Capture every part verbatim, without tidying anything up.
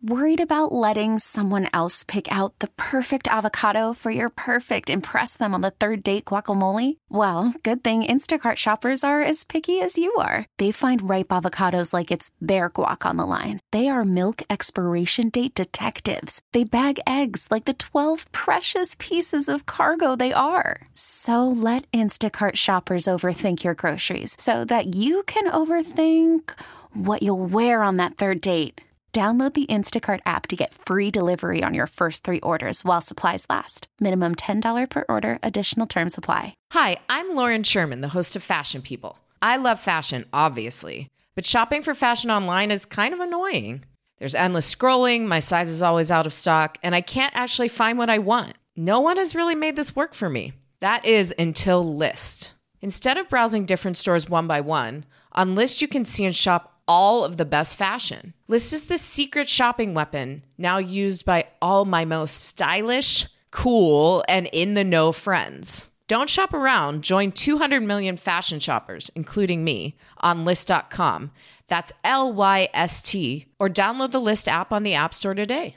Worried about letting someone else pick out the perfect avocado for your perfect impress them on the third date guacamole? Well, good thing Instacart shoppers are as picky as you are. They find ripe avocados like it's their guac on the line. They are milk expiration date detectives. They bag eggs like the twelve precious pieces of cargo they are. So let Instacart shoppers overthink your groceries so that you can overthink what you'll wear on that third date. Download the Instacart app to get free delivery on your first three orders while supplies last. Minimum ten dollars per order. Additional terms apply. Hi, I'm Lauren Sherman, the host of Fashion People. I love fashion, obviously, but shopping for fashion online is kind of annoying. There's endless scrolling, my size is always out of stock, and I can't actually find what I want. No one has really made this work for me. That is until Lyst. Instead of browsing different stores one by one, on Lyst you can see and shop all of the best fashion. Lyst is the secret shopping weapon now used by all my most stylish, cool, and in-the-know friends. Don't shop around. Join two hundred million fashion shoppers, including me, on Lyst dot com. That's L Y S T. Or download the Lyst app on the App Store today.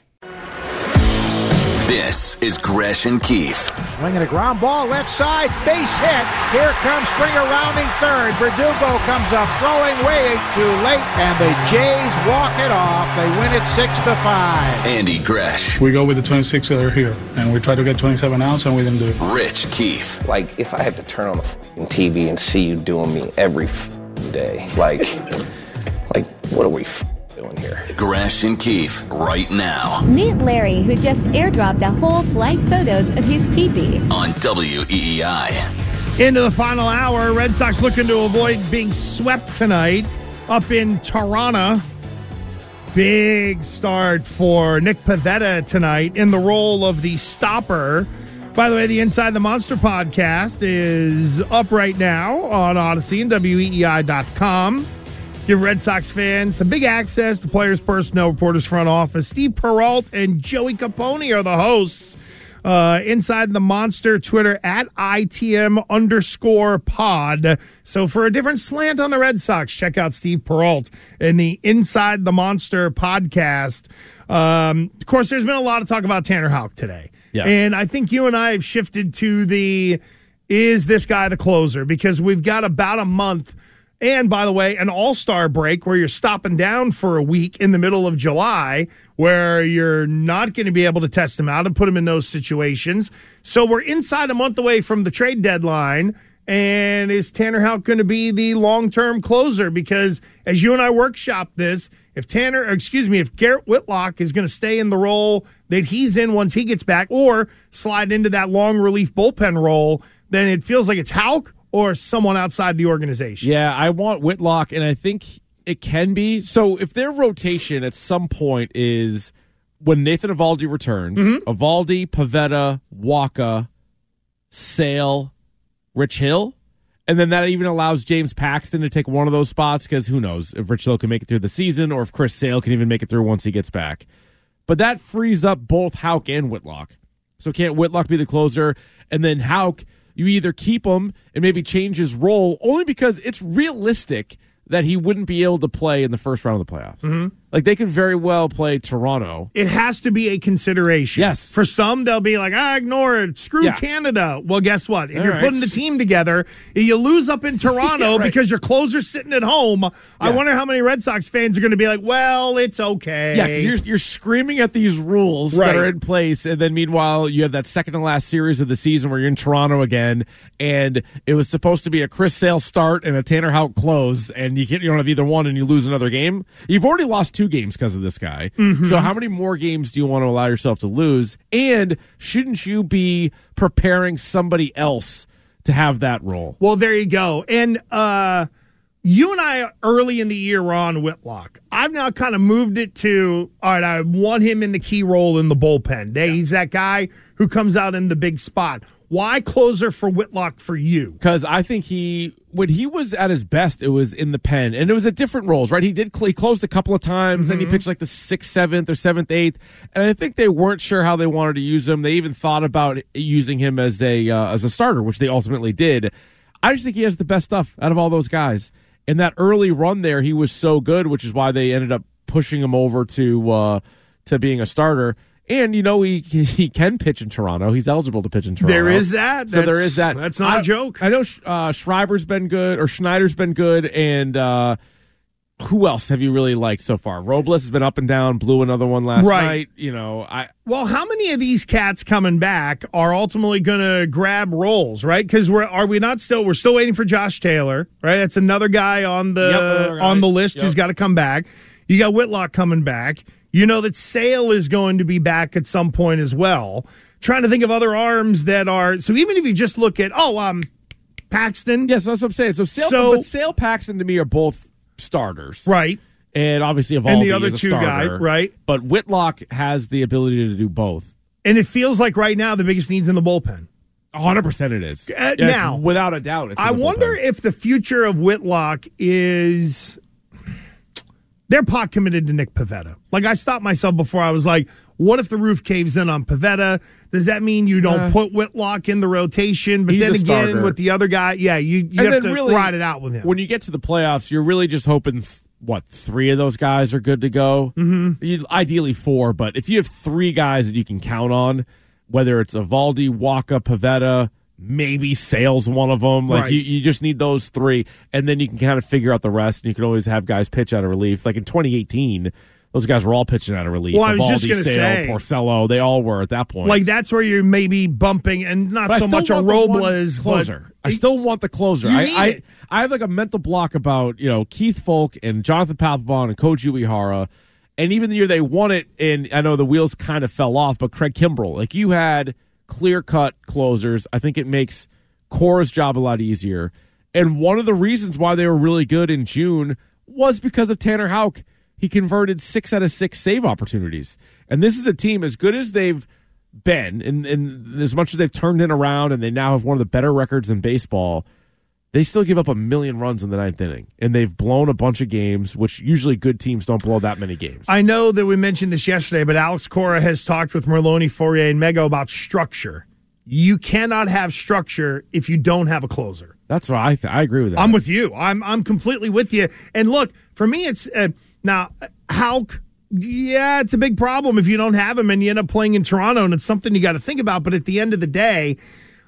This is Gresh and Keefe. Swinging a ground ball left side, base hit. Here comes Springer rounding third. Verdugo comes up, throwing way too late, and the Jays walk it off. They win it six to five. Andy Gresh. We go with the twenty-six that are here, and we try to get twenty-seven outs, and we didn't do it. Rich Keefe. Like, if I had to turn on the f***ing T V and see you doing me every f***ing day, like, like, what are we f***ing doing here? Gresh and Keefe, right now. Meet Larry, who just airdropped a whole flight photos of his pee-pee. On W E E I. Into the final hour, Red Sox looking to avoid being swept tonight up in Toronto. Big start for Nick Pivetta tonight in the role of the stopper. By the way, the Inside the Monster podcast is up right now on Odyssey and W E E I dot com. Give Red Sox fans some big access to players' personnel, reporters, front office. Steve Perrault and Joey Capone are the hosts. Uh, Inside the Monster, Twitter at I T M underscore pod. So for a different slant on the Red Sox, check out Steve Perrault and the Inside the Monster podcast. Um, of course, there's been a lot of talk about Tanner Houck today. Yeah. And I think you and I have shifted to the, is this guy the closer? Because we've got about a month. And, by the way, an all-star break where you're stopping down for a week in the middle of July where you're not going to be able to test him out and put him in those situations. So we're inside a month away from the trade deadline. And is Tanner Houck going to be the long-term closer? Because as you and I workshop this, if Tanner, or excuse me, if Garrett Whitlock is going to stay in the role that he's in once he gets back or slide into that long relief bullpen role, then it feels like it's Houck or someone outside the organization. Yeah, I want Whitlock, and I think it can be. So if their rotation at some point is when Nathan Eovaldi returns, mm-hmm. Eovaldi, Pivetta, Wacha, Sale, Rich Hill, and then that even allows James Paxton to take one of those spots because who knows if Rich Hill can make it through the season or if Chris Sale can even make it through once he gets back. But that frees up both Houck and Whitlock. So can't Whitlock be the closer? And then Houck, you either keep him and maybe change his role only because it's realistic that he wouldn't be able to play in the first round of the playoffs. Mm-hmm. Like, they could very well play Toronto. It has to be a consideration. Yes. For some, they'll be like, ah, ignore it. Screw yeah. Canada. Well, guess what? If All you're right. putting the team together, you lose up in Toronto yeah, right. because your closer's sitting at home. Yeah. I wonder how many Red Sox fans are going to be like, well, it's okay. Yeah, because you're, you're screaming at these rules right. that are in place, and then meanwhile, you have that second-to-last series of the season where you're in Toronto again, and it was supposed to be a Chris Sale start and a Tanner Houck close, and you, can't, you don't have either one, and you lose another game. You've already lost two games because of this guy. Mm-hmm. So how many more games do you want to allow yourself to lose? And shouldn't you be preparing somebody else to have that role? Well, there you go. And uh, you and I early in the year were on Whitlock. I've now kind of moved it to, all right, I want him in the key role in the bullpen. They, yeah. He's that guy who comes out in the big spot. Why closer for Whitlock for you? Because I think he, when he was at his best, it was in the pen. And it was at different roles, right? He did he closed a couple of times, mm-hmm. then he pitched like the sixth, seventh, or seventh, eighth. And I think they weren't sure how they wanted to use him. They even thought about using him as a uh, as a starter, which they ultimately did. I just think he has the best stuff out of all those guys. In that early run there, he was so good, which is why they ended up pushing him over to uh, to being a starter. And, you know, he he can pitch in Toronto. He's eligible to pitch in Toronto. There is that. So that's, there is that. That's not I, a joke. I know uh, Schreiber's been good, or Schneider's been good, and uh, who else have you really liked so far? Robles has been up and down, blew another one last right. night. You know, I Well, how many of these cats coming back are ultimately going to grab roles, right? Because we're are we not still we're still waiting for Josh Taylor, right? That's another guy on the Yep, on the list yep. who's got to come back. You got Whitlock coming back. You know that Sale is going to be back at some point as well. Trying to think of other arms that are so even if you just look at oh um Paxton, yes, that's what I'm saying. So Sale, So- but Sale, Paxton to me are both starters, right? And obviously, Evaldi And the other is a two starter, guys, right? But Whitlock has the ability to do both. And it feels like right now the biggest need's in the bullpen. one hundred percent it is. Uh, Yeah, it's now, without a doubt. It's in I the wonder bullpen. if the future of Whitlock is they're pot committed to Nick Pivetta. Like I stopped myself before. I was like, what if the roof caves in on Pivetta? Does that mean you don't Uh, put Whitlock in the rotation? But he's then a again, starter. with the other guy, yeah, you, you And have then to really, ride it out with him. When you get to the playoffs, you're really just hoping, th- what, three of those guys are good to go? Mm-hmm. You'd, ideally four, but if you have three guys that you can count on, whether it's Evaldi, Waka, Pivetta, maybe Sale's one of them, like Right. you, you just need those three, and then you can kind of figure out the rest, and you can always have guys pitch out of relief. Like in twenty eighteen, those guys were all pitching out of relief. Well, I was Evaldi, just gonna Sale, say- Porcello, they all were at that point. like that's where you're maybe bumping, and not But I so still much a want the one Robles, closer. but I still want the closer. You I, need I, it. I have like a mental block about you know Keith Folk and Jonathan Papelbon and Koji Uehara, and even the year they won it, and I know the wheels kind of fell off, but Craig Kimbrell, like you had clear cut closers. I think it makes Cora's job a lot easier. And one of the reasons why they were really good in June was because of Tanner Houck. He converted six out of six save opportunities. And this is a team, as good as they've been, and, and as much as they've turned it around and they now have one of the better records in baseball, they still give up a million runs in the ninth inning. And they've blown a bunch of games, which usually good teams don't blow that many games. I know that we mentioned this yesterday, but Alex Cora has talked with Merloni, Fourier, and Mego about structure. You cannot have structure if you don't have a closer. That's what I th- I agree with that. I'm with you. I'm I'm completely with you. And look, for me, it's uh, now Houck. Yeah, it's a big problem if you don't have him and you end up playing in Toronto, and it's something you got to think about. But at the end of the day,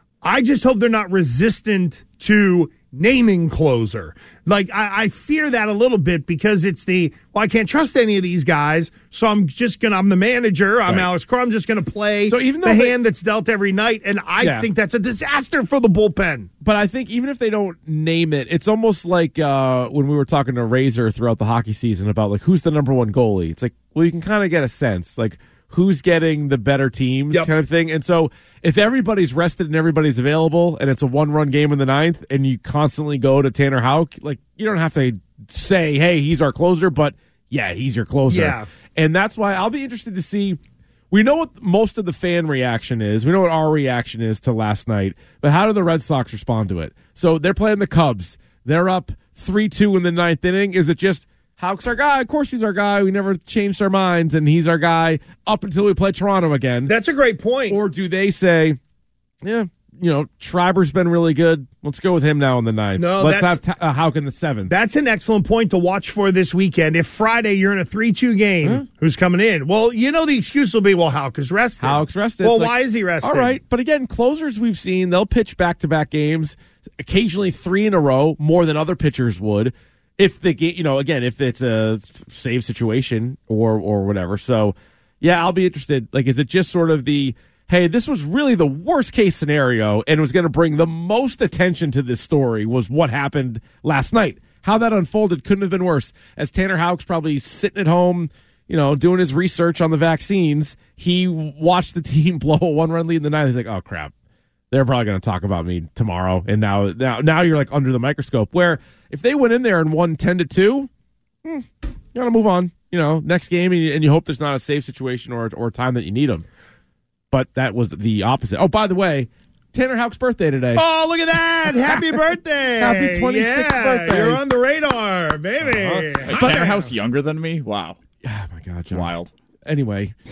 I just hope they're not resistant to naming closer. Like, I, I fear that a little bit because it's the, well, I can't trust any of these guys, so I'm just going to, I'm the manager, I'm Right. Alex Cora, I'm just going to play So even the though they- hand that's dealt every night, and I Yeah. think that's a disaster for the bullpen. But I think even if they don't name it, it's almost like uh, when we were talking to Razor throughout the hockey season about like who's the number one goalie. It's like, well, you can kind of get a sense like who's getting the better teams Yep. kind of thing. And so if everybody's rested and everybody's available and it's a one run game in the ninth and you constantly go to Tanner Houck, like you don't have to say, hey, he's our closer, but yeah, he's your closer. Yeah. And that's why I'll be interested to see. We know what most of the fan reaction is. We know what our reaction is to last night. But how do the Red Sox respond to it? So they're playing the Cubs. They're up three two in the ninth inning. Is it just, Houck's our guy? Of course he's our guy. We never changed our minds, and he's our guy up until we play Toronto again. That's a great point. Or do they say, yeah, you know, Schreiber's been really good. Let's go with him now in the ninth. No, Let's that's- have Ta- uh, Houck in the seventh. That's an excellent point to watch for this weekend. If Friday you're in a three two game, Huh? who's coming in? Well, you know the excuse will be, well, Houck is rested. Houck's rested. Well, It's like, why is he rested? All right, but again, closers we've seen, they'll pitch back-to-back games, occasionally three in a row, more than other pitchers would. If the game, you know, again, if it's a save situation or or whatever. So, yeah, I'll be interested. Like, is it just sort of the, hey, this was really the worst case scenario and was going to bring the most attention to this story was what happened last night. How that unfolded couldn't have been worse. As Tanner Houck's probably sitting at home, you know, doing his research on the vaccines, he watched the team blow a one-run lead in the ninth. He's like, oh, crap. They're probably going to talk about me tomorrow. And now, now, now you're like under the microscope. Where if they went in there and won ten to two, hmm, you got to move on. You know, next game, and you, and you hope there's not a safe situation or or time that you need them. But that was the opposite. Oh, by the way, Tanner Houck's birthday today. Oh, look at that. Happy birthday. Happy twenty-sixth Yeah, birthday. You're on the radar, baby. Uh-huh. Like Tanner House younger than me? Wow. Oh my God, John. Wild. Anyway,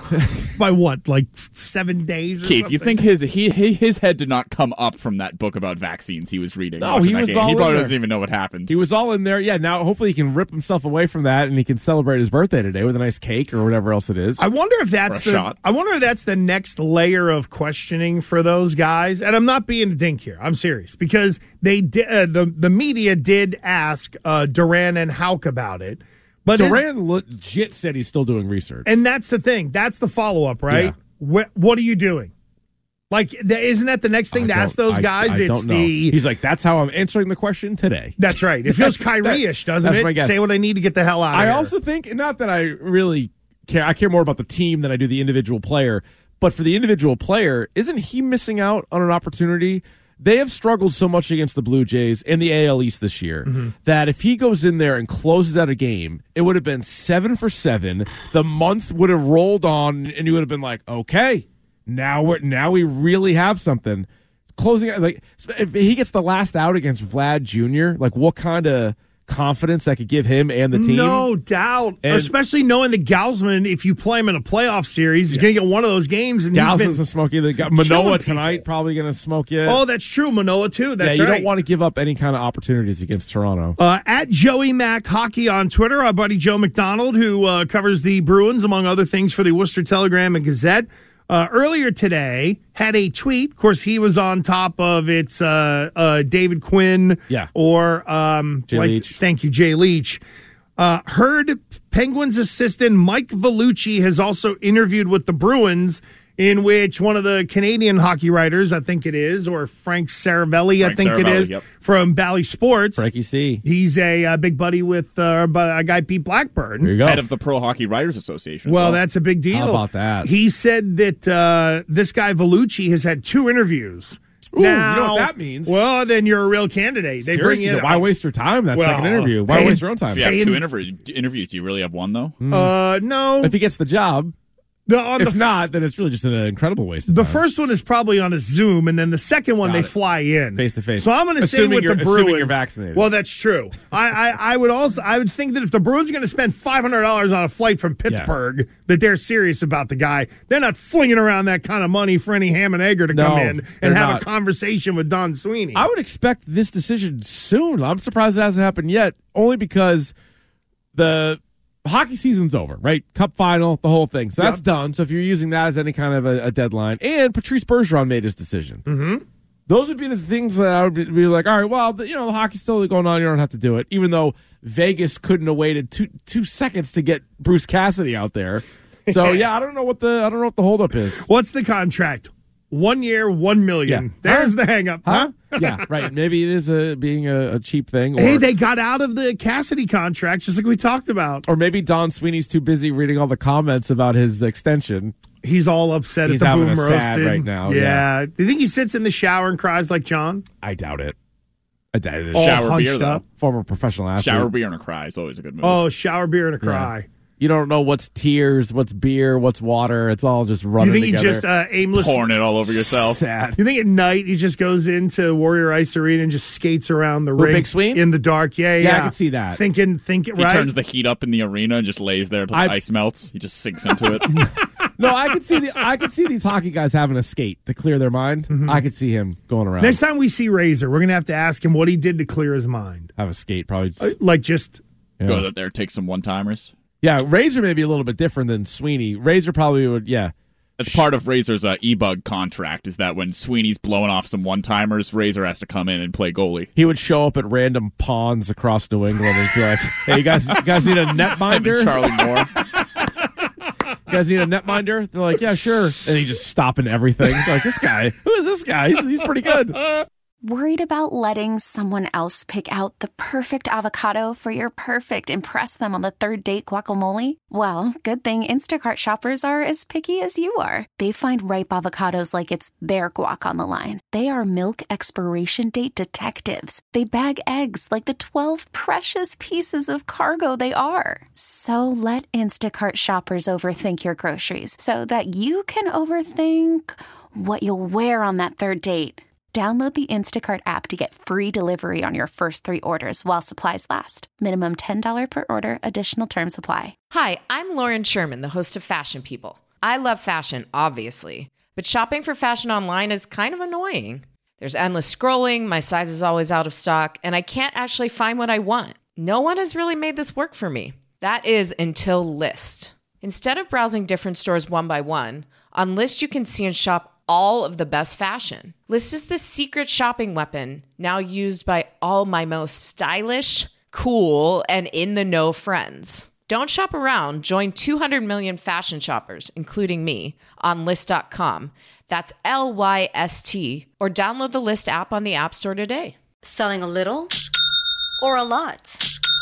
By what, like seven days or Keith, something? you think his he, he his head did not come up from that book about vaccines he was reading? No, he that was game. all He in probably there. doesn't even know what happened. He was all in there. Yeah, now hopefully he can rip himself away from that and he can celebrate his birthday today with a nice cake or whatever else it is. I wonder if that's Or a the shot. I wonder if that's the next layer of questioning for those guys. And I'm not being a dink here. I'm serious because they di- uh, the the media did ask uh, Duran and Houck about it. But is- Duran legit said he's still doing research. and that's the thing. That's the follow up, right? Yeah. What what are you doing? Like, th- isn't that the next thing I to ask don't- those I- guys? I it's don't know. the He's like, that's how I'm answering the question today. That's right. It feels Kyrie-ish, doesn't that's my it? guess. Say what I need to get the hell out of I here. also think, not that I really care, I care more about the team than I do the individual player, but for the individual player, isn't he missing out on an opportunity? They have struggled so much against the Blue Jays and the A L East this year Mm-hmm. that if he goes in there and closes out a game, it would have been seven for seven. The month would have rolled on, and you would have been like, okay, now we're now we really have something. Closing out, like if he gets the last out against Vlad Junior, like what kind of confidence that could give him and the team? No doubt. And- Especially knowing that Gausman, if you play him in a playoff series, he's going to get one of those games. And he's Galson's been a smoky. They got killing Manoa people. tonight, probably going to smoke you. Oh, that's true. Manoa, too. That's yeah, you right. don't want to give up any kind of opportunities against Toronto. Uh, at Joey Mac Hockey on Twitter, our buddy Joe McDonald, who uh, covers the Bruins, among other things, for the Worcester Telegram and Gazette, uh, earlier today had a tweet. Of course, he was on top of it's uh, uh, David Quinn Yeah. or um, Jay like, Leach. Thank you, Jay Leach. Uh, heard Penguins assistant Mike Vellucci has also interviewed with the Bruins, in which one of the Canadian hockey writers, I think it is, or Frank Saravelli, I Frank think it Saravelli, is, yep. from Bally Sports. Frankie C. He's a uh, big buddy with uh, bu- a guy, Pete Blackburn. There you go. Head of the Pro Hockey Writers Association. as Well, well, that's a big deal. How about that? He said that uh, this guy, Vellucci, has had two interviews. Ooh, now, you know what that means. Well, then you're a real candidate. They Seriously, bring in. why waste your time that Well, second interview? Why paying- waste your own time? if you have Paying- two interview, interviews, do you really have one though? Uh, no. If he gets the job, The, on if the, not, then it's really just an incredible waste of the time. first one is probably on a Zoom, and then the second one Got they it. fly in Face to face. So I'm going to say Assuming with the you're- Bruins, assuming you're vaccinated. Well, that's true. I, I, I would also I would think that if the Bruins are going to spend five hundred dollars on a flight from Pittsburgh, that they're serious about the guy. They're not flinging around that kind of money for any ham and egger to No, come in they're and have not. a conversation with Don Sweeney. I would expect this decision soon. I'm surprised it hasn't happened yet, only because the hockey season's over, right? Cup final, the whole thing. So that's Yep. done. So if you're using that as any kind of a, a deadline, and Patrice Bergeron made his decision. Mm-hmm. Those would be the things that I would be, be like, all right, well, the, you know, the hockey's still going on. You don't have to do it, even though Vegas couldn't have waited two two seconds to get Bruce Cassidy out there. So yeah, I don't know what the I don't know what the holdup is. What's the contract? One year, one million. Yeah. There's Huh? the hang up, huh? Yeah, right. Maybe it is a being a, a cheap thing. Or, Hey, they got out of the Cassidy contract, just like we talked about. or maybe Don Sweeney's too busy reading all the comments about his extension. He's all upset He's at the having boom a sad roasted right now, Yeah. Do you think he sits in the shower and cries like John? I doubt it. I doubt it. All Shower beer, hunched though. up? Former professional athlete. Shower beer and a cry is always a good move. Oh, shower beer and a cry. You don't know what's tears, what's beer, what's water. It's all just running You think he together. just uh, aimless? Pouring it all over yourself. Sad. You think at night he just goes into Warrior Ice Arena and just skates around the With rink Big Sween? in the dark? Yeah, yeah. Yeah, I can see that. Thinking, thinking, He right? turns the heat up in the arena and just lays there till the I- ice melts. He just sinks into it. No, I could see the I could see these hockey guys having a skate to clear their mind. I could see him going around. Next time we see Razor, we're gonna have to ask him what he did to clear his mind. have a skate, probably. Just, Uh, Like just yeah. Go out there, take some one timers. yeah, Razor may be a little bit different than Sweeney. Razor probably would. Yeah, That's part of Razor's uh, e-bug contract. Is that when Sweeney's blowing off some one timers, Razor has to come in and play goalie. he would show up at random ponds across New England and be like, "Hey, you guys, you guys need a netminder? Him and Charlie Moore. You guys need a netminder?" They're like, "Yeah, sure." And he just stopping everything. They're like, this guy, who is this guy? He's, he's pretty good. Worried about letting someone else pick out the perfect avocado for your perfect impress them on the third date guacamole? Well, good thing Instacart shoppers are as picky as you are. They find ripe avocados like it's their guac on the line. They are milk expiration date detectives. They bag eggs like the twelve precious pieces of cargo they are. So let Instacart shoppers overthink your groceries so that you can overthink what you'll wear on that third date. Download the Instacart app to get free delivery on your first three orders while supplies last. Minimum ten dollars per order. Additional terms apply. Hi, I'm Lauren Sherman, the host of Fashion People. I love fashion, obviously, but shopping for fashion online is kind of annoying. There's endless scrolling, my size is always out of stock, and I can't actually find what I want. No one has really made this work for me. That is until Lyst. Instead of browsing different stores one by one, on Lyst you can see and shop all of the best fashion. Lyst is the secret shopping weapon now used by all my most stylish, cool, and in-the-know friends. Don't shop around. Join two hundred million fashion shoppers, including me, on Lyst dot com. That's L Y S T, or download the Lyst app on the App Store today. Selling a little or a lot?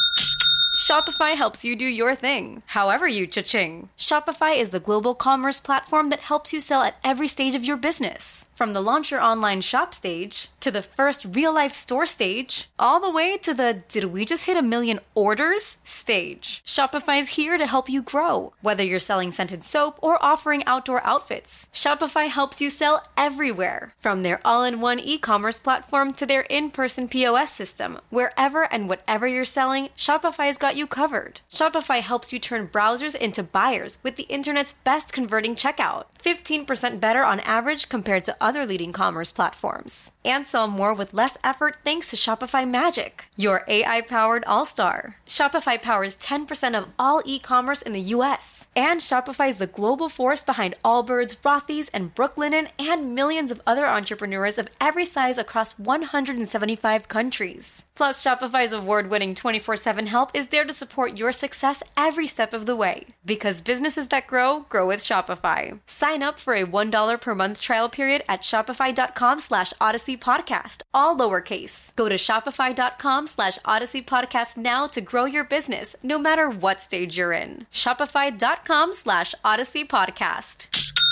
Shopify helps you do your thing, however you cha-ching. Shopify is the global commerce platform that helps you sell at every stage of your business. From the launch your online shop stage, to the first real-life store stage, all the way to the did we just hit a million orders stage. Shopify's here to help you grow. Whether you're selling scented soap or offering outdoor outfits, Shopify helps you sell everywhere. From their all-in-one e-commerce platform to their in-person P O S system, wherever and whatever you're selling, Shopify's got you covered. Shopify helps you turn browsers into buyers with the internet's best converting checkout. fifteen percent better on average compared to other leading commerce platforms. And sell more with less effort thanks to Shopify Magic, your A I-powered all-star. Shopify powers ten percent of all e-commerce in the U S. And Shopify is the global force behind Allbirds, Rothy's, and Brooklinen, and millions of other entrepreneurs of every size across one hundred seventy-five countries. Plus, Shopify's award-winning twenty-four seven help is there to support your success every step of the way. Because businesses that grow, grow with Shopify. Sign up for a one dollar per month trial period at shopify.com slash Odyssey Podcast, all lowercase. Go to shopify.com slash Odyssey Podcast now to grow your business, no matter what stage you're in. Shopify.com slash Odyssey Podcast.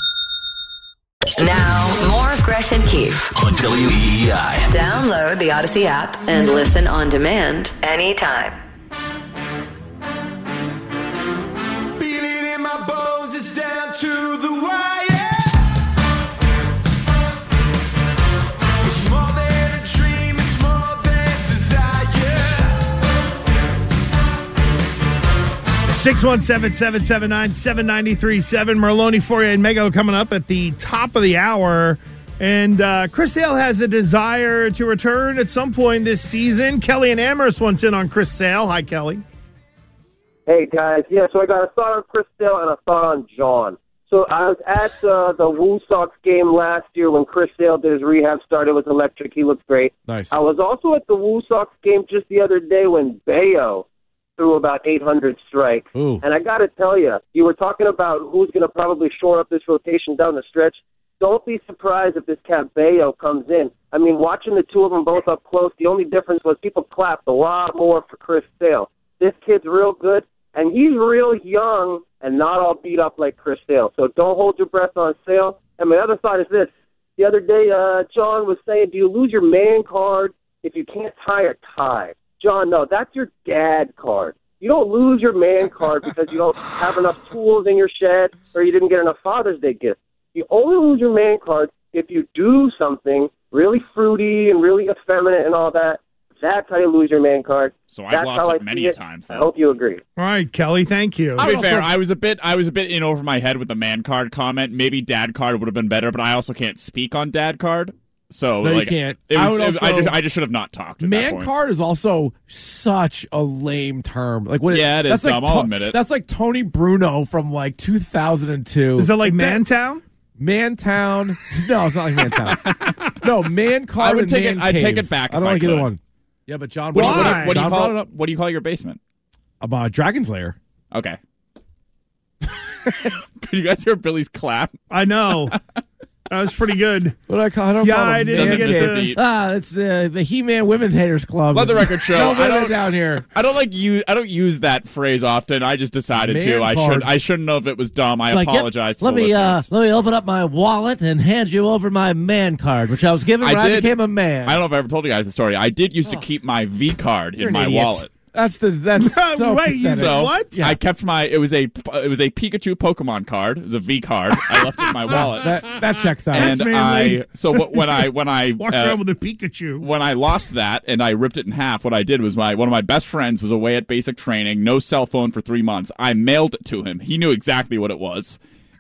Now, more of Gresh and Keefe on W E E I. Download the Odyssey app and listen on demand anytime. Feel it in my bones, it's down to the wire. It's more than a dream, it's more than desire. six one seven, seven seven nine, seven nine three seven. Merloni, Foria, and Mego coming up at the top of the hour. And uh, Chris Sale has a desire to return at some point this season. Kelly and Amherst wants in on Chris Sale. Hi, Kelly. Hey, guys. Yeah, so I got a thought on Chris Sale and a thought on John. So I was at uh, the Woo Sox game last year when Chris Sale did his rehab start. It was electric. He looked great. Nice. I was also at the Woo Sox game just the other day when Bayo threw about eight hundred strikes. Ooh. And I got to tell you, you were talking about who's going to probably shore up this rotation down the stretch. Don't be surprised if this cat Bayo comes in. I mean, watching the two of them both up close, the only difference was people clapped a lot more for Chris Sale. This kid's real good, and he's real young and not all beat up like Chris Sale. So don't hold your breath on Sale. And my other thought is this. The other day, uh, John was saying, do you lose your man card if you can't tie a tie? John, no, that's your dad card. You don't lose your man card because you don't have enough tools in your shed or you didn't get enough Father's Day gifts. You only lose your man card if you do something really fruity and really effeminate and all that. That's how you lose your man card. So I've That's lost how it I many see it. times. I Though. hope you agree. All right, Kelly, thank you. To be fair, I was a bit, I was a bit in over my head with the man card comment. Maybe dad card would have been better, but I also can't speak on dad card. So No, you like, can't. It I was, would it was- I also- just, I just should have not talked. At that Man point. card is also such a lame term. Like, what? Yeah, it is that's like dumb, I'll admit it. That's like Tony Bruno from like two thousand two. Is it like that- Mantown? Mantown? No, it's not like Mantown. No, man card. I would and take it- man I'd take cave. it back I don't if I like either could. one. Yeah, but John, What do you, brought what it do up. you, what do you John call brought it up What do you call your basement? about Dragon's Lair. Okay. Could you guys hear Billy's clap? I know. That was pretty good. What do I call? I don't Yeah, call I them didn't man get cave. to- beat. Ah, it's the the He-Man Women's Haters Club. Let the record show. No I women don't- down here. I don't like use. I don't use that phrase often. I just decided to. Man I card. should. I shouldn't know if it was dumb. I Like, yep, apologize to let the me uh, listeners. let me open up my wallet and hand you over my man card, which I was given when I I, did. became a man. I don't know if I ever told you guys the story. I did used to keep my V card You're in an my idiot. wallet. That's the that's so Wait, you pathetic. said So what? I kept my. It was a. It was a Pikachu Pokemon card. It was a V card. I left it in my wallet. That that checks out. and That's manly. I. So what, when I when I Walk uh, around with a Pikachu. when I lost that and I ripped it in half, what I did was my one of my best friends was away at basic training, no cell phone for three months. I mailed it to him. He knew exactly what it was.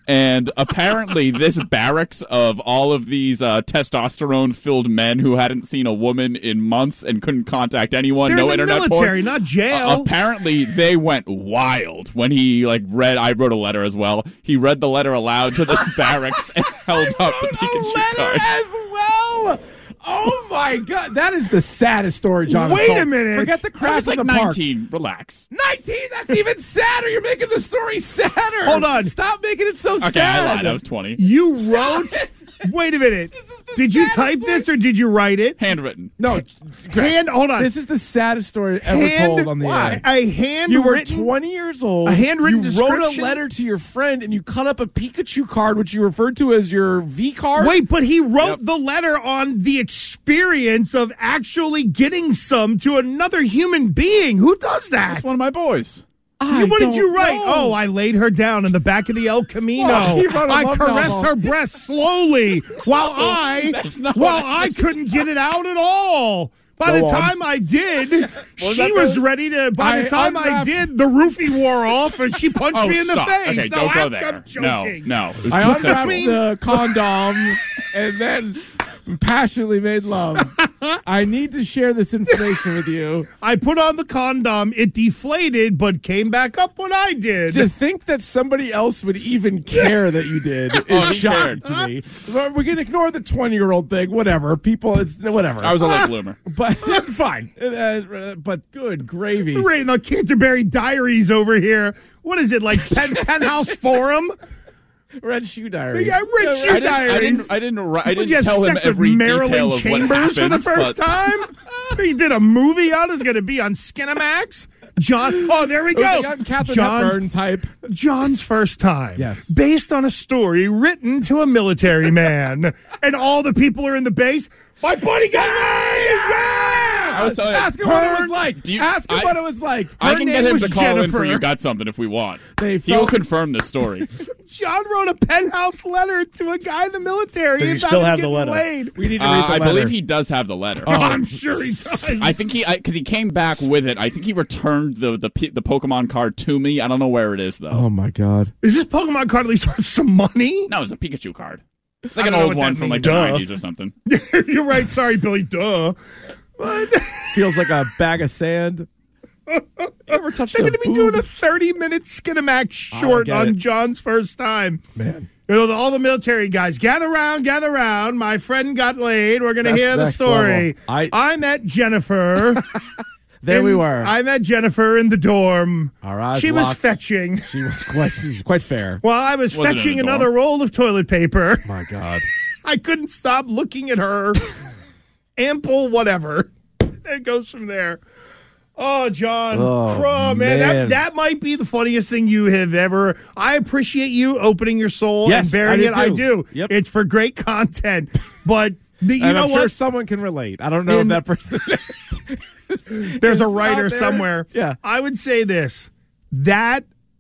And apparently this barracks of all of these uh, testosterone-filled men who hadn't seen a woman in months and couldn't contact anyone, They're no in the internet military, porn. not jail. Uh, apparently they went wild when he like read, I wrote a letter as well. He read the letter aloud to this barracks and held up the Pikachu card. As well. Oh my God, that is the saddest story, John. has Wait told. a minute. Forget the I crash was in like the park. nineteen. Relax. nineteen? That's even sadder. You're making the story sadder. Hold on. Stop making it so Okay, sad. I lied. I was twenty. You wrote. Wait a minute. Did you type story. this or did you write it? Handwritten. No. Hand. Hold on. This is the saddest story ever Hand- told on the why? air. A handwritten. You were twenty years old. A handwritten You wrote a description? letter to your friend, and you cut up a Pikachu card, which you referred to as your V card. Wait, but he wrote Yep. the letter on the experience of actually getting some to another human being. Who does that? That's one of my boys. I what did don't you write? know. Oh, I laid her down in the back of the El Camino. Well, he wrote a I love caressed novel. her breast slowly while I That's not while what I I couldn't get it out at all. By Go the on. time I did, she that was the- ready to. By I the time I unwrapped- did, the roofie wore off and she punched Oh, me in the stop. face. Okay, No, don't go I'm, there. I'm joking. No, no. It was I consensual. unwrapped the condom and then passionately made love. I need to share this information with you. I put on the condom. It deflated, but came back up when I did. To think that somebody else would even care that you did is Oh, he shocking cared. to me. But we can ignore the twenty-year-old thing. Whatever. People, it's whatever. I was a late bloomer. But fine. Uh, but good gravy. Right in the Canterbury Diaries over here. What is it, like Pen- Penthouse Forum? Red Shoe Diaries. Yeah, Red Shoe I didn't, Diaries. I didn't. I didn't. wri- I Would didn't you have tell him sex with every Marilyn detail of what Chambers happened. for the first but- time? He did a movie on. It's going to be on Skinamax. John. Oh, there we It was go. a young Catherine John's, Hepburn type. John's first time. Yes. Based on a story written to a military man, and all the people are in the base. My buddy got laid. Yeah. I was telling you, Ask him what it her- was like. Do you- Ask him I- what it was like. I Her can name get him was to call in Jennifer. for You Got Something if we want. They He will felt- confirm this story. John wrote a penthouse letter to a guy in the military. Does he about still him have the getting letter? laid. We need to Uh, read the I letter. believe he does have the letter. Oh, I'm sure he does. I think he, because he came back with it. I think he returned the the P- the Pokemon card to me. I don't know where it is though. Oh my God. Is this Pokemon card at least worth some money? No, it's a Pikachu card. It's like I an don't know old what one that from like means. the Duh. nineties or something. You're right. Sorry, Billy. Duh. What? Feels like a bag of sand. You ever touched They're a going to be boob? doing a thirty-minute Skinamax short get on it. John's first time. Man. You know, all the military guys, gather round, gather round. My friend got laid. We're going to That's hear the next story. level. I- met Jennifer. There we in- were. I met Jennifer in the dorm. Our eyes She was locked. fetching. She was quite, she was quite fair. While I was Wasn't in fetching a dorm. another roll of toilet paper. My God. I couldn't stop looking at her. Ample whatever. It goes from there. Oh, John. Oh, Craw, man. man. That, that might be the funniest thing you have ever. I appreciate you opening your soul Yes, and bearing I it. do I too. do. Yep. It's for great content. But the, you and know I'm what? sure someone can relate. I don't know In- if that person. There's a is writer out there. somewhere. Yeah. I would say this. That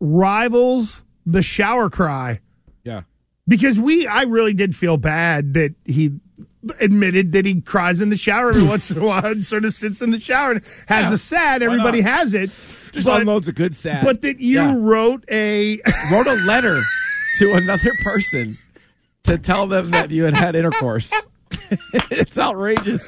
rivals the shower cry. Yeah. Because we, I really did feel bad that he admitted that he cries in the shower every once in a while and sort of sits in the shower and has Yeah. a sad. Everybody not? has it. Just but, unloads a good sad. but that you Yeah. wrote a. wrote a letter to another person to tell them that you had had intercourse. It's outrageous.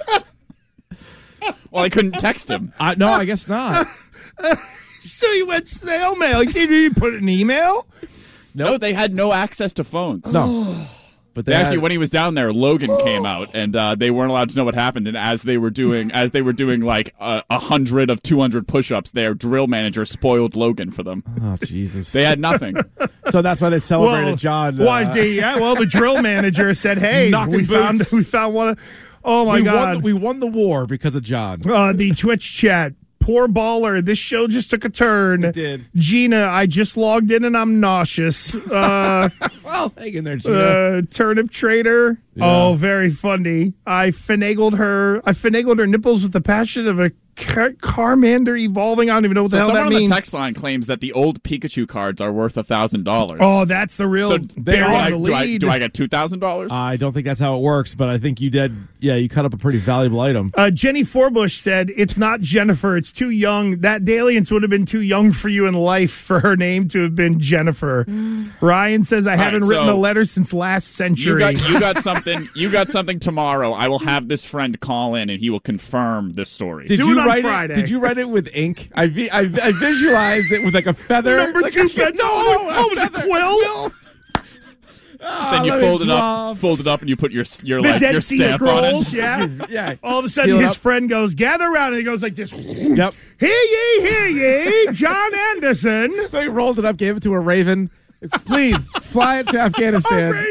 Well, I couldn't text him. Uh, no, I guess not. So you went snail mail. You didn't put an email? No, they had no access to phones. No. But They they actually, had- when he was down there, Logan came out, and uh, they weren't allowed to know what happened. And as they were doing, as they were doing like a uh, hundred of two hundred push-ups, their drill manager spoiled Logan for them. Oh Jesus! They had nothing. So that's why they celebrated Well, John. Why uh, is the, yeah, well, the drill manager said, hey, Knocking we found, boots. we found one of. Oh, my we God. Won the, we won the war because of John. Uh, the Twitch chat. Poor baller. This show just took a turn. It did. Gina, I just logged in and I'm nauseous. Uh, Well, hang in there, Gina. uh, turnip trader. Yeah. Oh, very funny. I finagled her. I finagled her nipples with the passion of a Car- Carmander evolving. I don't even know what the So hell someone that on means. the text line claims that the old Pikachu cards are worth a thousand dollars. Oh, that's the real. So bear do, on I, the do, I, lead. do I get two thousand dollars? I don't think that's how it works, but I think you did. Yeah, you cut up a pretty valuable item. Uh, Jenny Forbush said, it's not Jennifer. It's too young. That Dalians would have been too young for you in life for her name to have been Jennifer. Ryan says, I All haven't right, written so a letter since last century. You got, you got something. You got something tomorrow. I will have this friend call in, and he will confirm this story. Did Do you it on write Friday. it? Did you write it with ink? I, vi- I, I visualized it with like a feather. Number like two a, feather. No, Oh, no, oh, it was a feather. quill? Then you let me fold it draw. up, fold it up, and you put your your The like Dead your Sea stamp Scrolls, on it. yeah. Yeah. All of a sudden, Seal it his up. friend goes, gather around, and he goes like this. Yep. Hear ye, hear ye, John Anderson. They rolled it up, gave it to a raven. It's, please fly it to Afghanistan.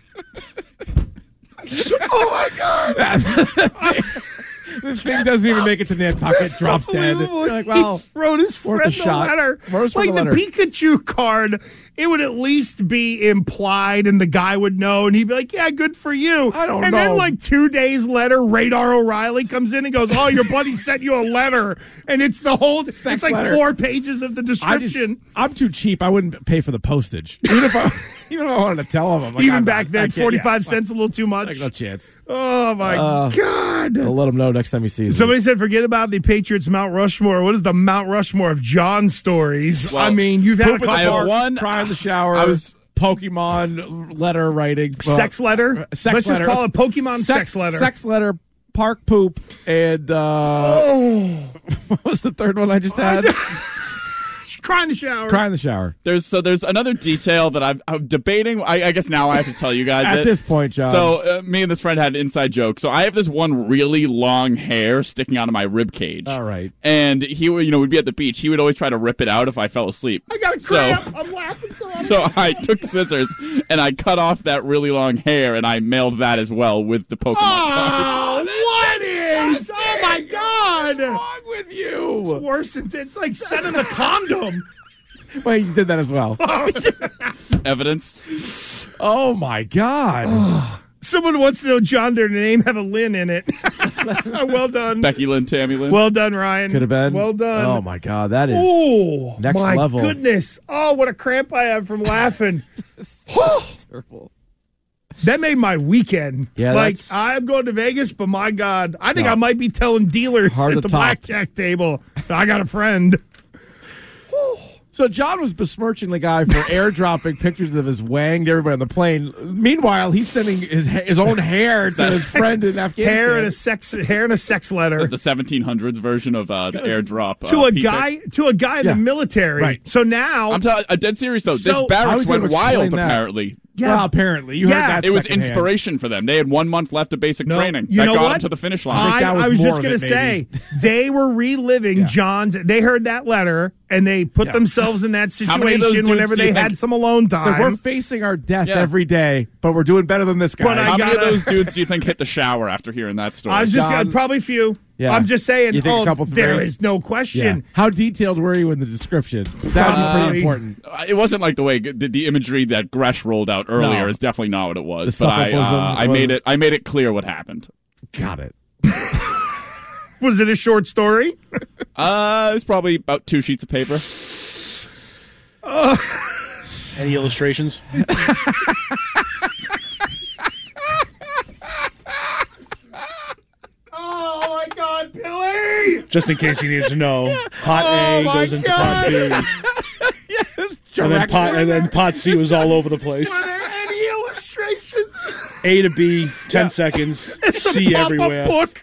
Oh, my God. This thing doesn't even make it to Nantucket. It drops dead. Unbelievable. You're like, well, He wrote his worth friend a a shot. letter. Worth Like the the letter. Pikachu card, it would at least be implied, and the guy would know, and he'd be like, "Yeah, good for you." I don't and know. then, like two days later, Radar O'Reilly comes in and goes, "Oh, your buddy sent you a letter," and it's the whole. Sex it's like letter. four pages of the I just, description. I'm too cheap. I wouldn't pay for the postage. Even if I, even if I wanted to tell him. I'm like, Even I'm back not- I then, can't- forty-five yeah, cents a little too much. Like, no chance. Oh my Uh, God! I'll let him know next time he sees Somebody him. said, forget about the Patriots Mount Rushmore. What is the Mount Rushmore of John stories? Well, I mean, you've had a Poop in couple. the I have park, one- cry in the shower. I was- Pokemon letter writing. Well, Sex letter? uh, sex Let's letter. just call it Pokemon sex, letter. Sex letter, park poop, and uh, what was the third one I just had? Cry in the shower. Cry in the shower. There's so there's another detail that I'm, I'm debating. I, I guess now I have to tell you guys At it. this point, John. So uh, me and this friend had an inside joke. So I have this one really long hair sticking out of my rib cage. All right. And he would, you know, we'd be at the beach. He would always try to rip it out if I fell asleep. I got a So- cramp. I'm laughing so hard. So I took scissors and I cut off that really long hair and I mailed that as well with the Pokemon card. Oh, what is? Oh, my God. What's wrong with you? It's worse. It's, it's like sending the condom. Wait, you did that as well. Evidence. Oh my God. Someone wants to know, John, their name have a Lynn in it. Well done. Becky Lynn, Tammy Lynn. Well done, Ryan. Could have been. Well done. Oh my God, that is Oh, next my level. goodness. Oh, what a cramp I have from laughing. Terrible. That made my weekend. Yeah, like, that's- I'm going to Vegas, but my God, I think No. I might be telling dealers Hard at to the top. blackjack table. I got a friend. So John was besmirching the guy for airdropping pictures of his wang to everybody on the plane. Meanwhile, he's sending his his own hair to his friend in Afghanistan. Hair and a sex hair and a sex letter. The seventeen hundreds version of uh, the airdrop. to uh, a P-pic. guy to a guy in Yeah. the military. Right. So now I'm telling. Uh, dead serious though. So- this How barracks is he gonna went wild. explain that? Apparently, yeah, Well, apparently. You Yeah. heard that it was secondhand. inspiration for them. They had one month left of basic No, training. you that know got what? them to the finish line. I, that was I was more just of going it, to say maybe. they were reliving Yeah. John's. They heard that letter and they put Yeah. themselves in that How many of those situation dudes whenever do you they had think- some alone So time. we're facing our death Yeah. every day, but we're doing better than this guy. But I How many of gotta- those dudes do you think hit the shower after hearing that story? I was just John- probably few. Yeah. I'm just saying. You think a oh, couple, there three? is no Yeah. question. How detailed were you in the description? That would be Probably. pretty important. Uh, it wasn't like the way the, the imagery that Gresh rolled out earlier No. is definitely not what it was. The but I, supple bosom uh, I was- made it. I made it clear what happened. Got it. Was it a short story? Uh, it was probably about two sheets of paper. Any illustrations? Oh my God, Billy! Just in case you needed to know, pot Oh A my goes into God. pot B, Yes, and then pot and then pot C was all over the place. Were there any illustrations? A to B, ten seconds. C Pop-up everywhere. book.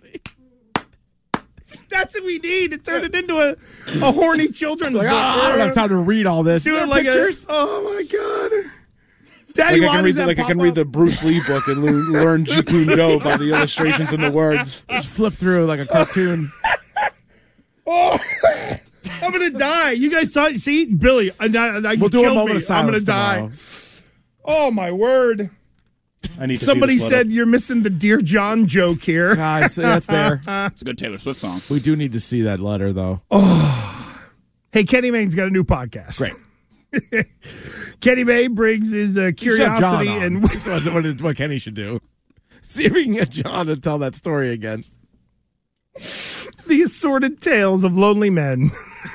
That's what we need to turn it into a, a horny children's Like, book. ah, I don't have time to read all this. Do There it are like pictures. a. Oh my God, Daddy, Like I why can does read, the, that like I pop can read up? the Bruce Lee book and learn, learn Jeet Kune Do by the illustrations and the words. Just flip through like a cartoon. Oh, I'm gonna die. You guys saw? See, Billy, I, I, I, We'll do killed a moment me. of I'm gonna silence die. tomorrow. Oh my word! I need to Somebody see this letter. said you're missing the Dear John joke here. Guys, that's there. It's a good Taylor Swift song. We do need to see that letter, though. Hey, Kenny Mayne's got a new podcast. Great. Kenny May brings his uh, You should have John curiosity on. and That's what, what, what Kenny should do. See if we can get John to tell that story again. The assorted tales of lonely men.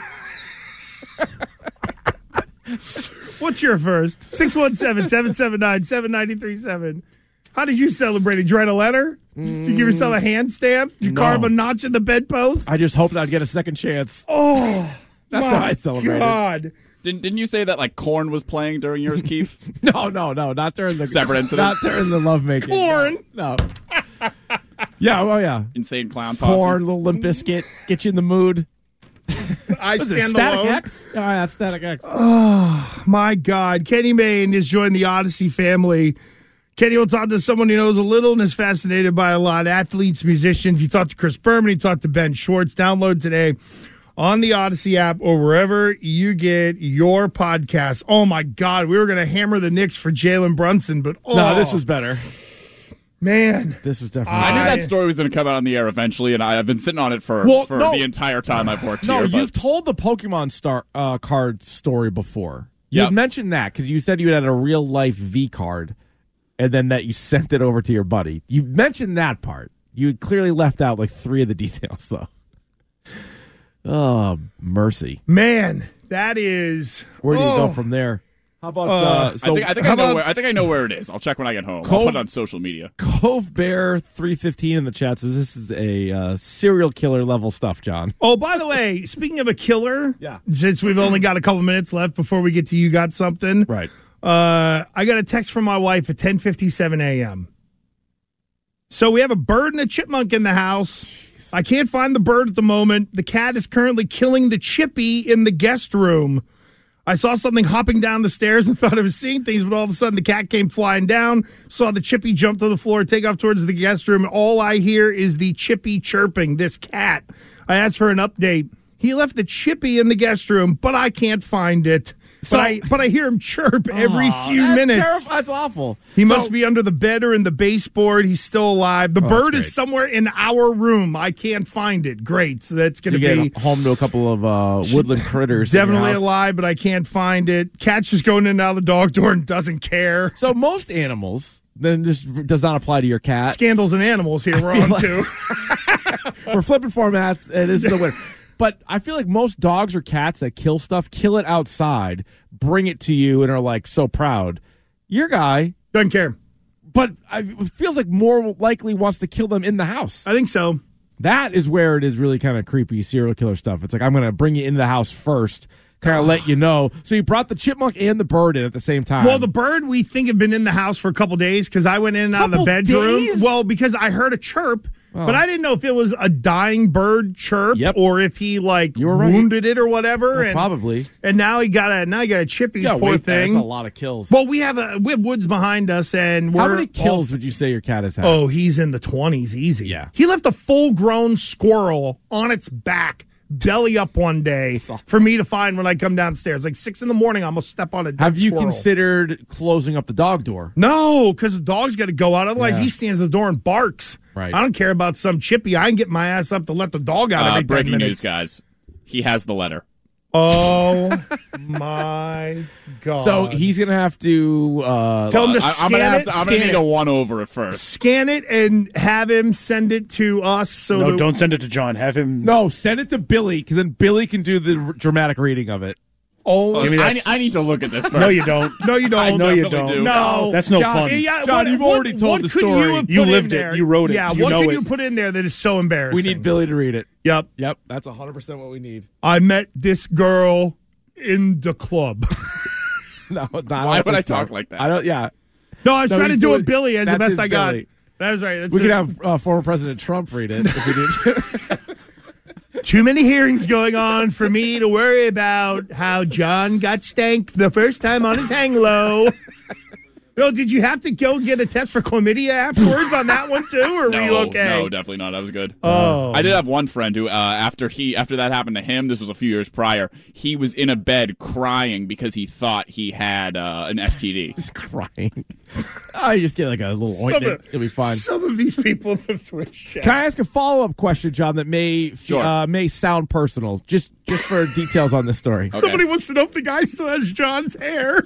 What's your first? six one seven, seven seven nine, seven nine three seven. How did you celebrate? Did you write a letter? Did you give yourself a hand stamp? Did you No. carve a notch in the bedpost? I just hoped I'd get a second chance. Oh, That's my how I celebrated. God. Didn't Didn't you say that like Korn was playing during yours, Keith? No, no, no, not during the Separate incident? Not during the lovemaking. Corn. No. no. Yeah, oh yeah. Insane Clown Posse. Corn, little Limp Bizkit, get you in the mood. I Was it stand Static alone. X? Oh, yeah, Static X. Oh, my God. Kenny Mayne has joined the Odyssey family. Kenny will talk to someone he knows a little and is fascinated by a lot. Athletes, musicians. He talked to Chris Berman. He talked to Ben Schwartz. Download today on the Odyssey app or wherever you get your podcasts. Oh, my God. We were going to hammer the Knicks for Jalen Brunson, but oh. No, this was better. Man. This was definitely I knew better. that story was going to come out on the air eventually, and I, I've been sitting on it for, Well, for no. the entire time I've worked No, here. but- you've told the Pokemon star uh, card story before. Yep. You mentioned that because you said you had a real life V card, and then that you sent it over to your buddy. You mentioned that part. You had clearly left out like three of the details, though. Oh, mercy! Man, that is. Where do you oh. go from there? How about Uh, uh, so? I think I think I how know about where I think I know where it is. I'll check when I get home. I'll Cove- put it on social media. Cove Bear three fifteen in the chat says this is a uh, serial killer level stuff, John. Oh, by the way, speaking of a killer, Yeah. since we've only got a couple minutes left before we get to You Got Something, Right. Uh, I got a text from my wife at ten fifty-seven a.m. So we have a bird and a chipmunk in the house. Jeez. I can't find the bird at the moment. The cat is currently killing the chippy in the guest room. I saw something hopping down the stairs and thought I was seeing things, but all of a sudden the cat came flying down, saw the chippy jump to the floor, take off towards the guest room. All I hear is the chippy chirping, this cat. I asked for an update. He left the chippy in the guest room, but I can't find it. So- but I but I hear him chirp every Aw, few that's minutes. terrible. That's awful. He So- must be under the bed or in the baseboard. He's still alive. The Oh, that's bird great. is somewhere in our room. I can't find it. Great. So that's going You to get be home to a couple of uh, woodland critters. in your definitely house. alive, but I can't find it. Cat's just going in and out of the dog door and doesn't care. So most animals, then this does not apply to your cat. Scandals and animals here. We're feel on like- to. We're flipping formats, and this is the winner. But I feel like most dogs or cats that kill stuff kill it outside, bring it to you, and are like so proud. Your guy Doesn't care. but I, it feels like more likely wants to kill them in the house. I think so. That is where it is really kind of creepy serial killer stuff. It's like, I'm going to bring you into the house first, kind of let you know. So you brought the chipmunk and the bird in at the same time. Well, the bird we think had been in the house for a couple days because I went in and out of the Couple bedroom. days? Well, because I heard a chirp, Oh. but I didn't know if it was a dying bird chirp Yep. or if he like You were right. wounded it or whatever. Well, and, probably. And now he got a now he got a chippy. Yeah, poor wait, thing. that's a lot of kills. Well, we have a we have woods behind us, and we're How many kills all- would you say your cat has had? Oh, he's in the twenties, easy. Yeah. He left a full grown squirrel on its back, belly up one day for me to find when I come downstairs. Like six in the morning, I almost step on a dead Have you squirrel. considered closing up the dog door? No, because the dog's got to go out. Otherwise, Yeah. he stands at the door and barks. Right. I don't care about some chippy. I can get my ass up to let the dog out Uh, every ten breaking minutes. news, guys. He has the letter. Oh my god! So he's gonna have to uh, Tell him to I, I'm scan gonna have it. to, I'm gonna scan need it. a one over it first. Scan it and have him send it to us. So No, that don't send it to John. Have him. no, send it to Billy because then Billy can do the r- dramatic reading of it. Oh, Give me I, that. I need to look at this first. No, you don't. no, you don't. I No, you definitely don't. do. No, That's no John, fun. Yeah, John, what- you've what- already told what the could story. You, have You put in lived it. there? You wrote it. Yeah, You what know could it. you put in there that is so embarrassing? We need Billy to read it. Yep. Yep, that's one hundred percent what we need. I met this girl in the club. No, not, Why would think I so. talk like that? I don't. Yeah, No, I was No, trying to he's do doing- it Billy as the that's best his I got. Billy. That was right. That's we it. could have uh, former President Trump read it if we need to. Too many hearings going on for me to worry about how John got stank the first time on his hang low. Bill, did you have to go get a test for chlamydia afterwards on that one too, or No, were you okay? no, definitely not. I was good. Oh. I did have one friend who, uh, after he, after that happened to him, this was a few years prior. He was in a bed crying because he thought he had uh, an S T D. He's crying. I just get like a little Some ointment. of- It'll be fine. Some of these people in the Twitch chat. Can I ask a follow up question, John? That may Sure. uh, may sound personal, just just for details on this story. Somebody wants to know if the guy still has John's hair.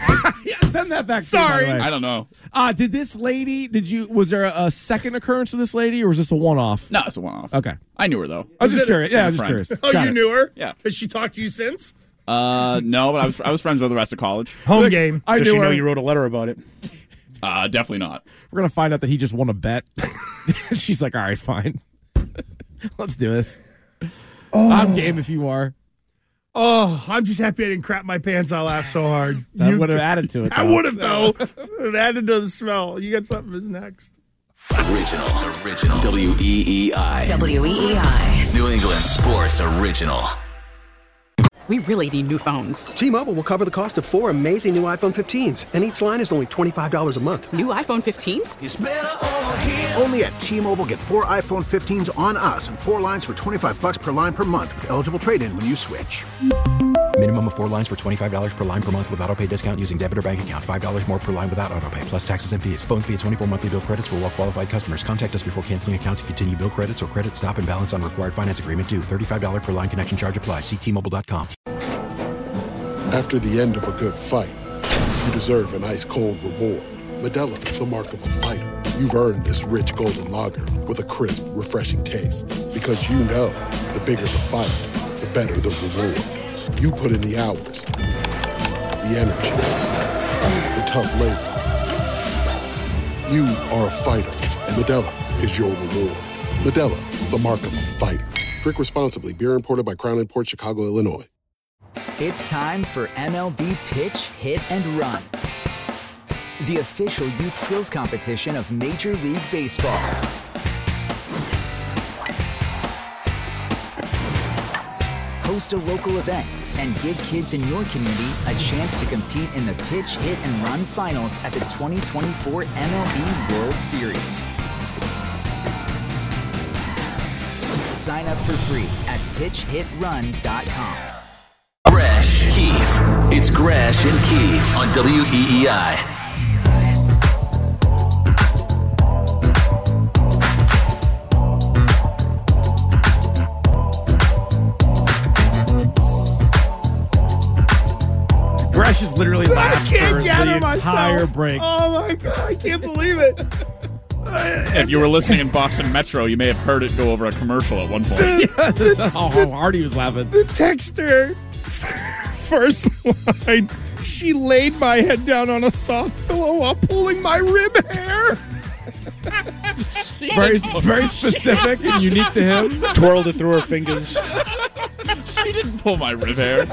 Yeah, send that back. Sorry. To me, by the way. I don't know. Uh, did this lady, did you, was there a, a second occurrence with this lady or was this a one-off? No, it's a one-off. Okay. I knew her, though. I was just curious. Yeah, I As was a just friend. curious. Oh, Got you it. knew her? Yeah. Has she talked to you since? Uh, no, but I was I was friends with her the rest of college. Home Look, game. I Does knew she know her. you wrote a letter about it? Uh, definitely not. We're going to find out that he just won a bet. She's like, all right, fine. Let's do this. Oh. I'm game if you are. Oh, I'm just happy I didn't crap my pants. I laughed so hard. That would have added to it. I though. would have, though. It added to the smell. You got something that's next. Original. Original. W E E I. W E E I. New England Sports Original. We really need new phones. T-Mobile will cover the cost of four amazing new iPhone fifteens, and each line is only twenty-five dollars a month. New iPhone fifteens? It's better over here. Only at T-Mobile, get four iPhone fifteens on us and four lines for twenty-five bucks per line per month with eligible trade-in when you switch. Minimum of four lines for twenty-five dollars per line per month with autopay discount using debit or bank account. five dollars more per line without autopay, plus taxes and fees. Phone fee at twenty-four monthly bill credits for well-qualified customers. Contact us before canceling account to continue bill credits or credit stop and balance on required finance agreement due. thirty-five dollars per line connection charge applies. See T Mobile dot com. After the end of a good fight, you deserve an ice-cold reward. Modelo, the mark of a fighter. You've earned this rich golden lager with a crisp, refreshing taste. Because you know, the bigger the fight, the better the reward. You put in the hours, the energy, the tough labor. You are a fighter, and Modelo is your reward. Modelo, the mark of a fighter. Drink responsibly. Beer imported by Crown Imports, Chicago, Illinois. It's time for M L B Pitch, Hit, and Run, the official youth skills competition of Major League Baseball. Host a local event and give kids in your community a chance to compete in the Pitch, Hit, and Run finals at the twenty twenty-four M L B World Series. Sign up for free at pitch hit run dot com. Gresh Keith. It's Gresh and Keith on W E E I. Gresh is literally I laughed can't for gather the entire myself. break. Oh, my God. I can't believe it. If you were listening in Boston Metro, you may have heard it go over a commercial at one point. Yes, that's how hard he was laughing. The texter, first line, she laid my head down on a soft pillow while pulling my rib hair. Very, very specific and unique to him. Twirled it through her fingers. She didn't pull my rib hair.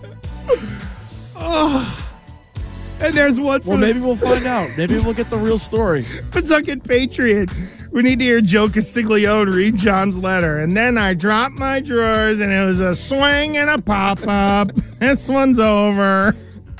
Oh. And there's one for Well, maybe we'll find out. Maybe we'll get the real story. Pawtucket Patriot. We need to hear Joe Castiglione read John's letter. And then I dropped my drawers, and it was a swing and a pop-up. This one's over.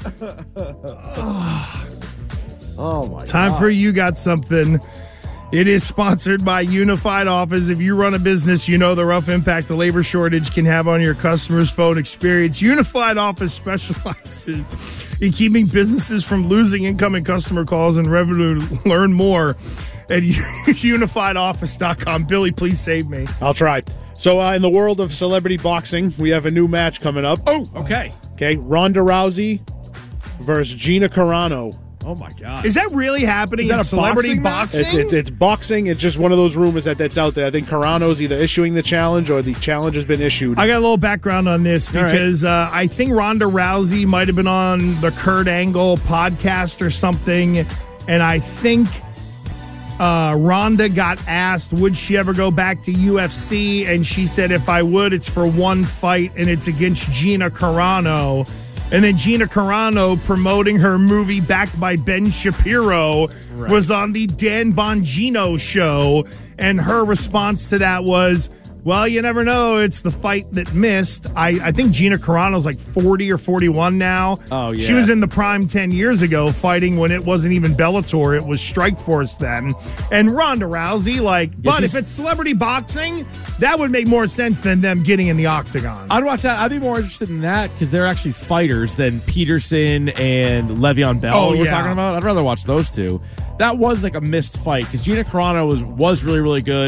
Oh, my Time God. for You Got Something. It is sponsored by Unified Office. If you run a business, you know the rough impact the labor shortage can have on your customers' phone experience. Unified Office specializes in keeping businesses from losing incoming customer calls and revenue. Learn more at unified office dot com. Billy, please save me. I'll try. So uh, in the world of celebrity boxing, we have a new match coming up. Oh, okay. Okay, Ronda Rousey versus Gina Carano. Oh, my God. Is that really happening Is that in a celebrity boxing boxing? It's, it's it's boxing. It's just one of those rumors that, that's out there. I think Carano's either issuing the challenge or the challenge has been issued. I got a little background on this because uh, I think Ronda Rousey might have been on the Kurt Angle podcast or something, and I think uh, Ronda got asked, would she ever go back to U F C? And she said, if I would, it's for one fight, and it's against Gina Carano. And then Gina Carano, promoting her movie backed by Ben Shapiro, right, was on the Dan Bongino show. And her response to that was, well, you never know. It's the fight that missed. I, I think Gina Carano's like forty or forty-one now. Oh, yeah. She was in the prime ten years ago fighting when it wasn't even Bellator. It was Strikeforce then. And Ronda Rousey, like, Yeah, but she's- if it's celebrity boxing, that would make more sense than them getting in the octagon. I'd watch that. I'd be more interested in that because they're actually fighters than Peterson and Le'Veon Bell. Oh, we're yeah. talking about. I'd rather watch those two. That was like a missed fight because Gina Carano was was really really good,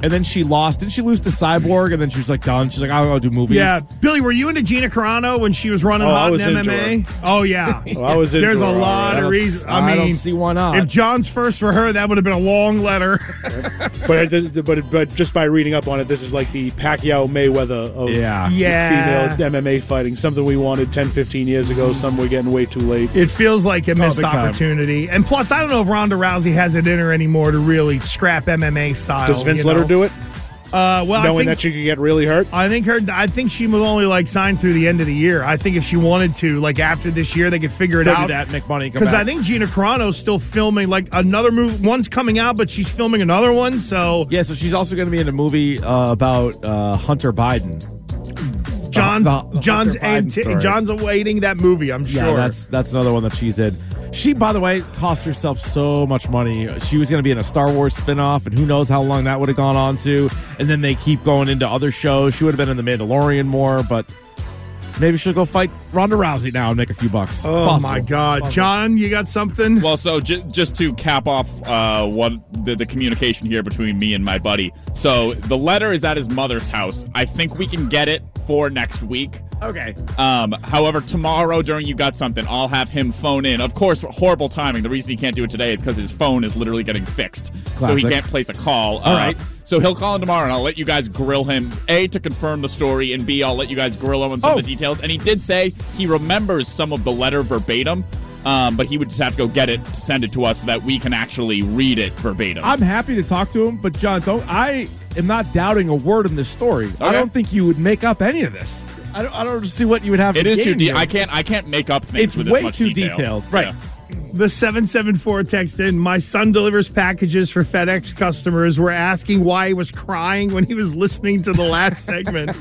and then she lost. Didn't she lose to Cyborg? And then she was like done. She's like, I'll go do movies. Yeah, Billy, were you into Gina Carano when she was running Oh, I hot was in into M M A? her. Oh yeah, Oh, I was into There's a her, lot all right. of I reasons. I I mean, don't see why not. If John's first for her, that would have been a long letter. But but but just by reading up on it, this is like the Pacquiao Mayweather of Yeah. Yeah. female M M A fighting. Something we wanted ten, fifteen years ago. Some we're getting way too late. It feels like a missed big time. opportunity. And plus, I don't know if Ronda Rousey has it in her anymore to really scrap M M A style. Does Vince you let know? her do it? Uh, well, Knowing I think, that she could get really hurt? I think her. I think she was only like signed through the end of the year. I think if she wanted to, like after this year, they could figure it They'll do out. that, make money, come Because I back. think Gina Carano's still filming like another movie. One's coming out, but she's filming another one. So Yeah, so she's also going to be in a movie uh, about uh, Hunter Biden. John's The- the John's Hunter Biden anti- story. John's awaiting that movie. I'm sure. Yeah, that's that's another one that she's in. She, by the way, cost herself so much money. She was going to be in a Star Wars spinoff, and who knows how long that would have gone on to. And then they keep going into other shows. She would have been in The Mandalorian more, but maybe she'll go fight Ronda Rousey now and make a few bucks. It's Oh possible. my God, John, you got something? Well, so j- just to cap off uh, what the, the communication here between me and my buddy. So the letter is at his mother's house. I think we can get it for next week. Okay. Um, however, tomorrow during You Got Something, I'll have him phone in. Of course, horrible timing. The reason he can't do it today is because his phone is literally getting fixed. So Classic. he can't place a call. All right. So he'll call in tomorrow, and I'll let you guys grill him, A, to confirm the story, and B, I'll let you guys grill him on some Oh. of the details. And he did say he remembers some of the letter verbatim, um, but he would just have to go get it to send it to us so that we can actually read it verbatim. I'm happy to talk to him, but John, don't I am not doubting a word in this story. I Okay. don't think you would make up any of this. I don't. I don't see what you would have. It to is too gain deep. here. I can't. I can't make up things It's with way this much too detail. detailed. Right. Yeah. The seven seven four text in, my son delivers packages for FedEx customers. We're asking why he was crying when he was listening to the last segment.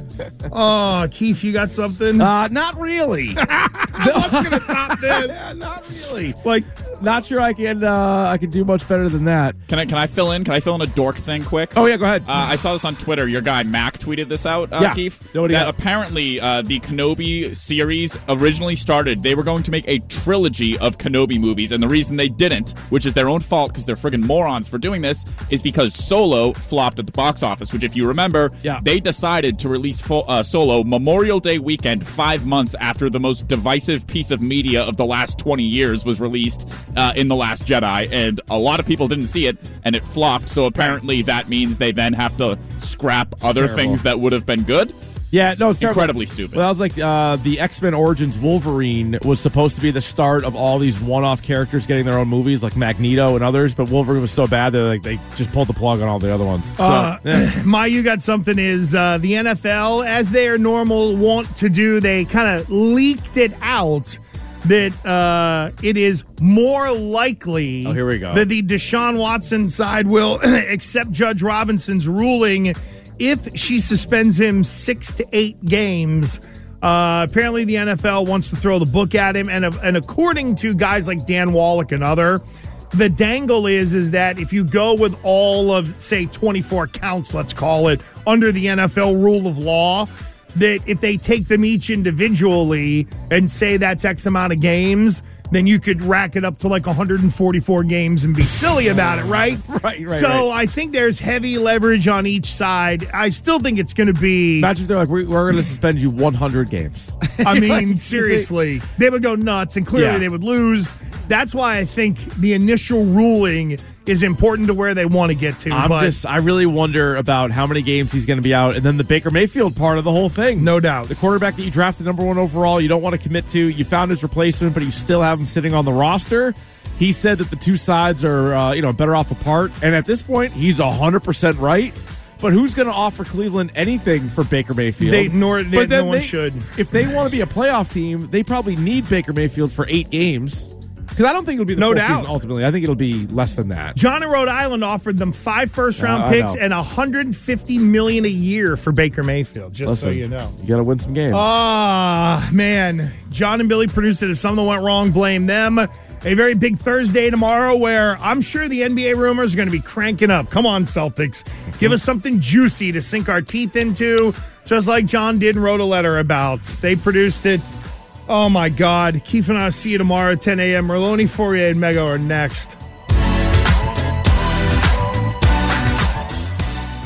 Oh, Keith, you got something? Uh, not really. What's going to top this? Yeah, not really. Like, not sure I can. Uh, I can do much better than that. Can I? Can I fill in? Can I fill in a dork thing quick? Oh yeah, go ahead. Uh, I saw this on Twitter. Your guy Mac tweeted this out, uh, Yeah. Keith. What do you That got? apparently uh, the Kenobi series originally started. They were going to make a trilogy of Kenobi movies, and the reason they didn't, which is their own fault because they're friggin' morons for doing this, is because Solo flopped at the box office. Which, if you remember, Yeah. they decided to release fo- uh, Solo Memorial Day weekend, five months after the most divisive piece of media of the last twenty years was released uh, in The Last Jedi, and a lot of people didn't see it, and it flopped. So apparently that means they then have to scrap other terrible. things that would have been good. Yeah, no, it's terrible. Incredibly stupid. Well, that was like uh, the X-Men Origins Wolverine was supposed to be the start of all these one-off characters getting their own movies, like Magneto and others. But Wolverine was so bad that like they just pulled the plug on all the other ones. So, Uh, yeah. my you got something is uh, the N F L, as they are normal want to do, they kind of leaked it out that uh, it is more likely Oh, here we go. that the Deshaun Watson side will accept Judge Robinson's ruling if she suspends him six to eight games. Uh, apparently, the N F L wants to throw the book at him, and and according to guys like Dan Wallach and other, the dangle is is that if you go with all of, say, twenty-four counts, let's call it, under the N F L rule of law, that if they take them each individually and say that's X amount of games, then you could rack it up to like one hundred forty-four games and be silly about it, right? Right, right, So right. I think there's heavy leverage on each side. I still think it's going to be... Imagine if they're like, we're, we're going to suspend you one hundred games. I mean, Like, seriously, they would go nuts, and clearly Yeah. they would lose. That's why I think the initial ruling is important to where they want to get to. I'm but just, I really wonder about how many games he's going to be out, and then the Baker Mayfield part of the whole thing. No doubt. The quarterback that you drafted number one overall, you don't want to commit to. You found his replacement, but you still have him sitting on the roster. He said that the two sides are, uh, you know, better off apart, and at this point, he's one hundred percent right. But who's going to offer Cleveland anything for Baker Mayfield? They- nor- they- But then no one they- should. If they want to be a playoff team, they probably need Baker Mayfield for eight games. Because I don't think it'll be the No full doubt. season ultimately. I think it'll be less than that. John in Rhode Island offered them five first-round Uh, I picks know. and one hundred fifty million dollars a year for Baker Mayfield, just so Listen, you know. You got to win some games. Ah, man. John and Billy produced it. If something went wrong, blame them. A very big Thursday tomorrow where I'm sure the N B A rumors are going to be cranking up. Come on, Celtics. Give us something juicy to sink our teeth into, just like John did and wrote a letter about. They produced it. Oh, my God. Keith and I see you tomorrow at ten a.m. Merloni, Fourier, and Mego are next.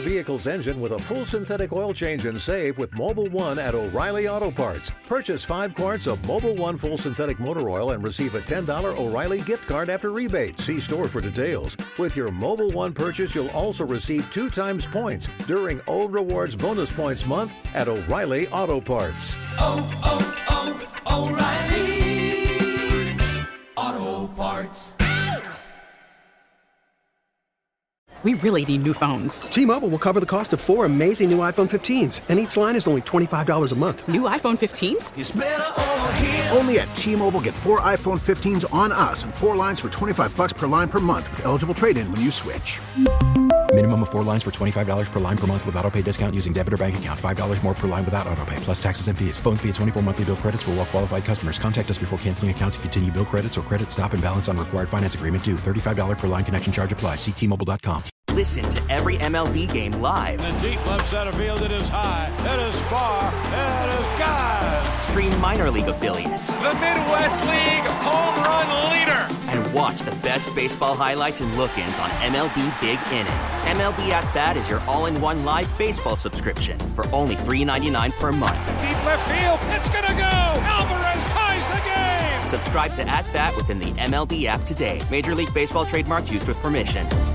vehicle's engine with a full synthetic oil change and save with Mobil one at O'Reilly Auto Parts. Purchase five quarts of Mobil one full synthetic motor oil and receive a ten dollars O'Reilly gift card after rebate. See store for details. With your Mobil one purchase, you'll also receive two times points during O Rewards Bonus Points Month at O'Reilly Auto Parts. Oh, oh, oh, O'Reilly Auto Parts. We really need new phones. T-Mobile will cover the cost of four amazing new iPhone fifteens, and each line is only twenty-five dollars a month. New iPhone fifteens? It's better over here. Only at T-Mobile, get four iPhone fifteens on us and four lines for twenty-five bucks per line per month with eligible trade-in when you switch. Minimum of four lines for twenty-five dollars per line per month with autopay discount using debit or bank account. five dollars more per line without autopay, plus taxes and fees. Phone fee at twenty-four monthly bill credits for well-qualified customers. Contact us before canceling account to continue bill credits or credit stop and balance on required finance agreement due. thirty-five dollars per line connection charge applies. See T Mobile dot com. Listen to every M L B game live. In the deep left center field, it is high, it is far, it is gone. Stream minor league affiliates. The Midwest League home run leader. And watch the best baseball highlights and look-ins on M L B Big Inning. M L B At Bat is your all-in-one live baseball subscription for only three dollars and ninety-nine cents per month. Deep left field, it's gonna go. Alvarez ties the game. Subscribe to At Bat within the M L B app today. Major League Baseball trademarks used with permission.